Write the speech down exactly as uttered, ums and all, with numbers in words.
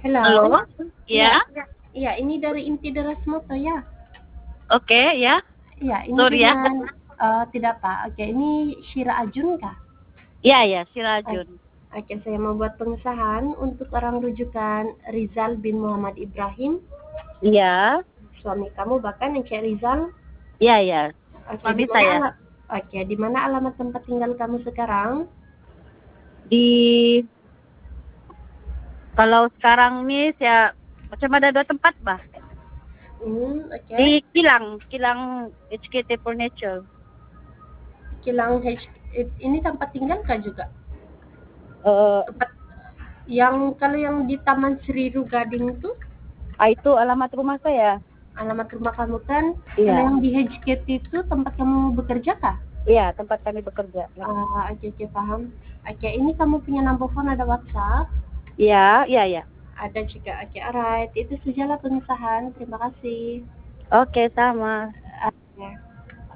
Halo. Halo? Iya, Ya? iya ini dari Inti Deras Moto ya. Oke, ya. Iya, ini Sorry ya. dengan eh, tidak Pak. Oke, ini Syira Ajun kah? Iya, ya, O- Sirajun. Oke, saya mau buat pengesahan untuk orang rujukan Rizal bin Muhammad Ibrahim, Iya. suami kamu bahkan yang kayak Rizal. Iya, ya. Oke, Suami di mana saya. ala Oke, di mana alamat tempat tinggal kamu sekarang? Di kalau sekarang nih saya macam ada dua tempat, bah. Hmm, oke. Di Kilang, Kilang H K T Furniture. Kilang H ini tempat tinggal kah juga? Eh, Tempat yang kalau yang di Taman Seriru Gading itu ah, itu alamat rumah saya. alamat rumah kamu kan? Kalau Iya. yang di H K T itu tempat kamu bekerja kah? Iya, tempat kami bekerja. Ah, oke oke paham. Oke, ini kamu punya number phone, ada WhatsApp, Iya, iya, ya. ada juga. Oke, alright. Itu sajalah pengesahan. Terima kasih. Oke, sama.